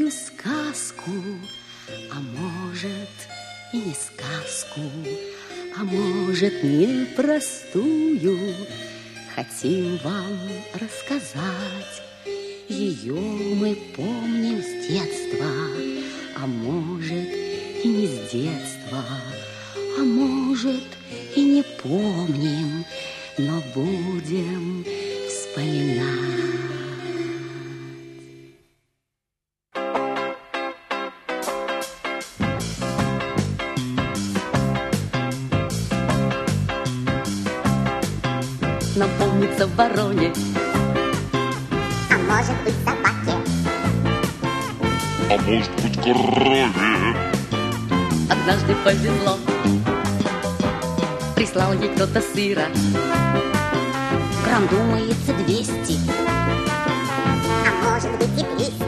Хотим сказку, а может и не сказку, а может непростую. Хотим вам рассказать, ее мы помним с детства, а может и не с детства, а может и не помним, но будем вспоминать. Нам помнится вороне, а может быть собаке, а может быть корове. однажды повезло, прислал ей кто-то сыра. грамм думается 200, а может быть и 300,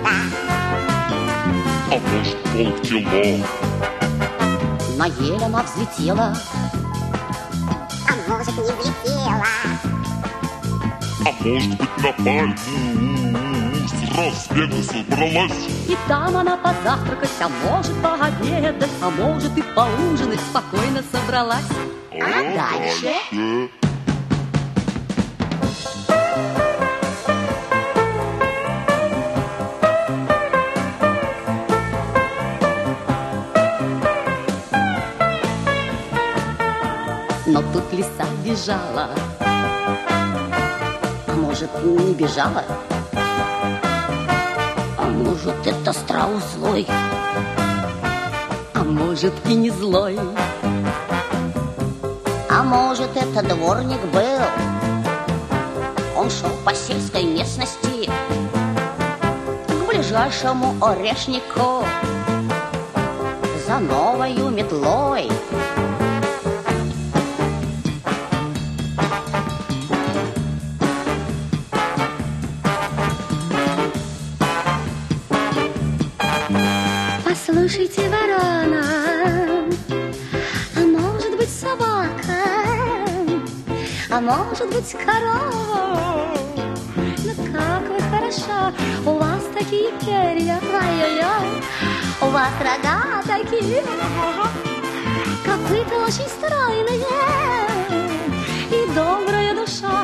А может полкило. На ель она взлетела, а может не взлетела, А может быть на пальму с разбегу собралась. и там она позавтракать, а может пообедать, а может и поужинать спокойно собралась. А дальше? Но тут лиса бежала, а может не бежала, а может это страус злой, а может и не злой, а может это дворник был. он шел по сельской местности к ближайшему орешнику за новою метлой. Послушайте, ворона, а может быть собака, а может быть корова. Ну как вы хороша, у вас такие перья, ай-яй-яй, у вас рога такие, копыта очень стройные и добрая душа.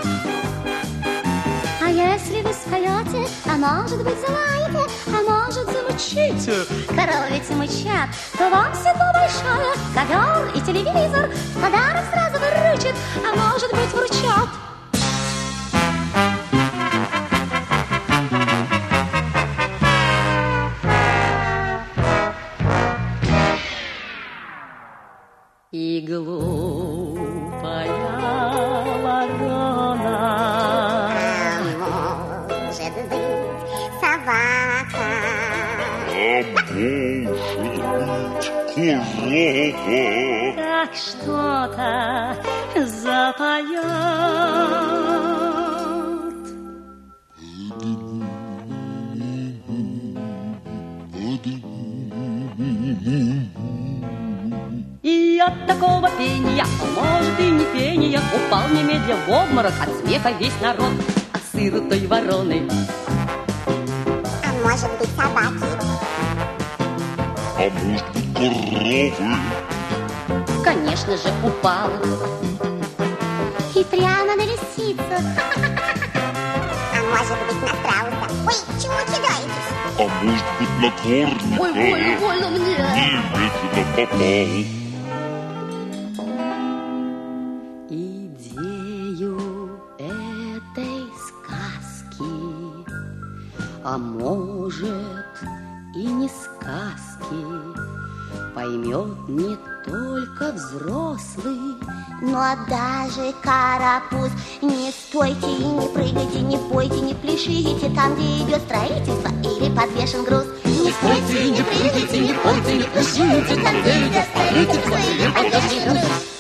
А если вы споете, а может быть залаете, а может замычите, коровы ведь мычат, то вам всего большая ковер и телевизор в подарок сразу выручит, а может быть вручат. И глупая ворона, Может быть собака, А может быть корова. как что-то запоет. И от такого пения, а может и не пения, упал немедля в обморок от смеха весь народ, от сыротой вороны. а может быть собаки, А может быть коровы. Конечно же, упал. и прямо на лисицу, а может быть на страуса. Ой, чего кидаетесь? А может быть на дворника. Ой, больно мне. Немедленно попал. Идею этой сказки, а может и не сказки, поймет не только взрослый, Ну а даже карапуз, не стойте и не прыгайте, не пойте, не пляшите там, где идет строительство или подвешен груз. Не стойте и не прыгайте, не пойте, не пляшите там, где идет строительство или подвешен груз.